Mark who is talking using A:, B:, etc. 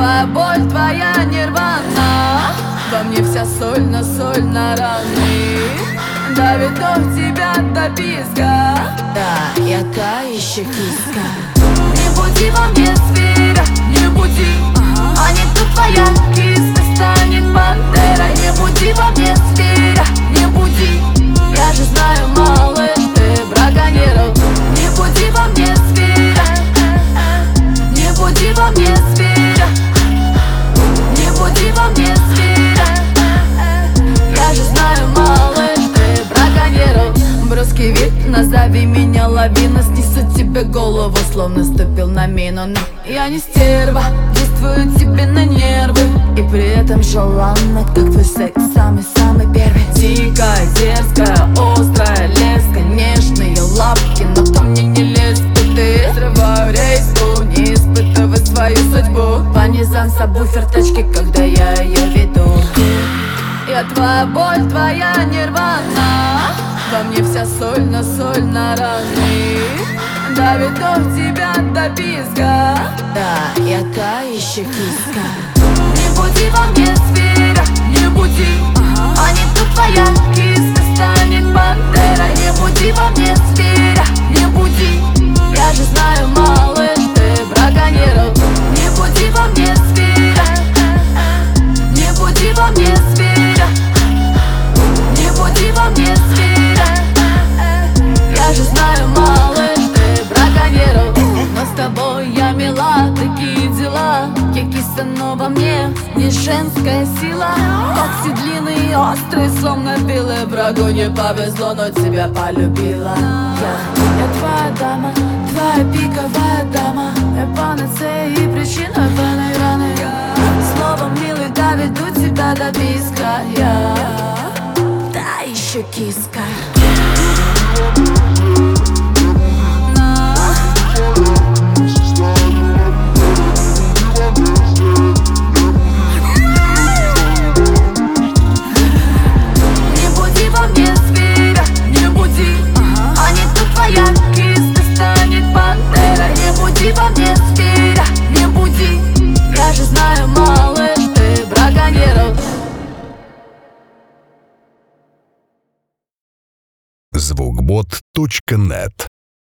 A: твоя боль, твоя нирвана. Во мне вся соль на раны. Давит до тебя до писка.
B: Да, я та еще киска.
A: Не буди во мне зверя, не буди. А не то твоя киска станет пантерой. Не буди во мне зверя, не буди. Я же знаю, малыш, ты браконьерил. Не буди во мне зверя, не буди во мне зверя, не буди во мне зверя. Я же знаю, малыш, ты браконьерил. Броский вид, назови меня лавина. Снесу тебе голову, словно ступил на мину. Но я не стерва, действую тебе на нервы. И при этом желанна, как твой секс, самый-самый первый. Дикая, дерзкая, острая, леска, нежные лапки, но ко мне не лезь, ты. Срываю рейску, не испытывай свою судьбу. По низам сабвуфер тачки, когда я ее веду. Я твоя боль, твоя нирвана. Во мне вся соль на раны. Давит до тебя до писка.
B: Да, я та еще киска.
A: Не буди во мне зверя, не буди. А не то твоя киска станет пантерой. Не буди во мне зверя, не буди. Я же знаю, малыш, ты браконьерил. Не буди во мне зверя, не буди во мне зверя, не буди во мне зверя. Я же знаю, малыш, ты браконьерил. Но с тобой я мила, такие дела. Я киса, но во мне не женская сила. Когти длинные и острые, словно пилы. Врагу не повезло, но тебя полюбила. Я твоя дама, твоя пиковая дама. Я панацея и причина твоей раны. Словом, милый, доведу тебя до писка. Я
B: Та еще киска.
A: Не буди во мне зверя, не буди. А не то твоя киска станет пантерой. Не буди во мне зверя, не буди. Я же знаю, малыш, ты браконьерил.
C: Звукбот.нет